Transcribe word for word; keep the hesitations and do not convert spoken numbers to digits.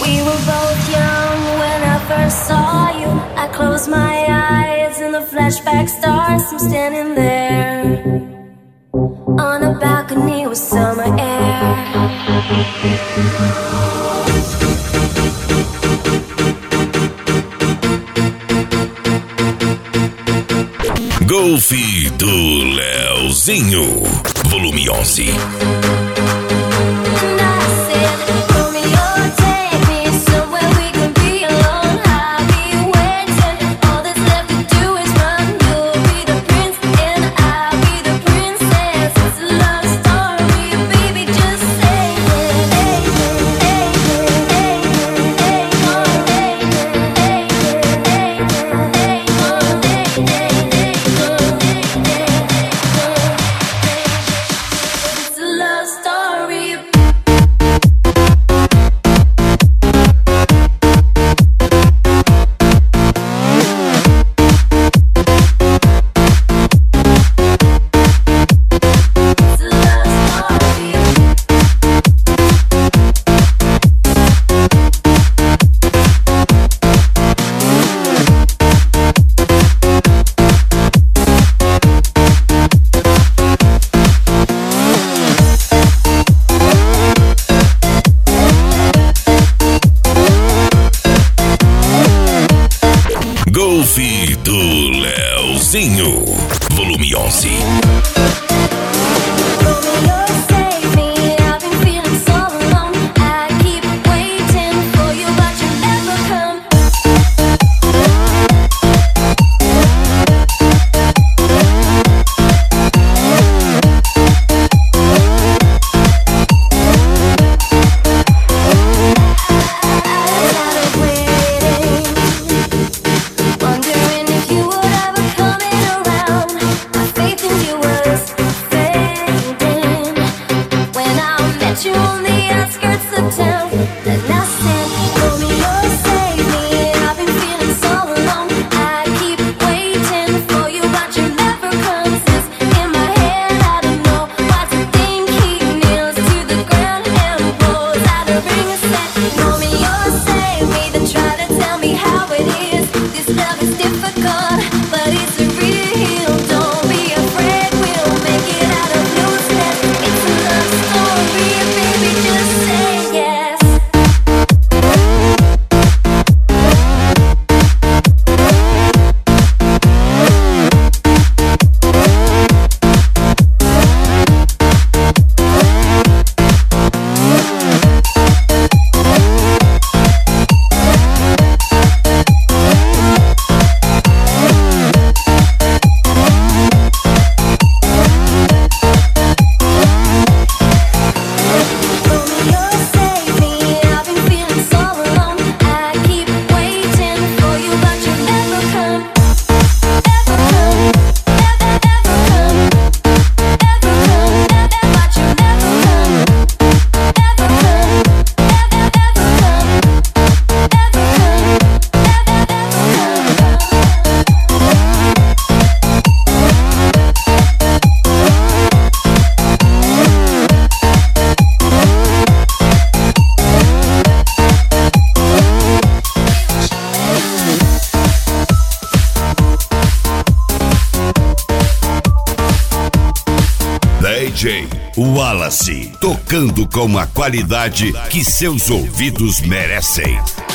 We were both young when I first saw you. I closed my eyes and the flashback starts. I'm standing there on a balcony with summer air. Golf do Leozinho, volume onze. Golf do Leozinho, volume onze. D J Wallace, tocando com a qualidade que seus ouvidos merecem.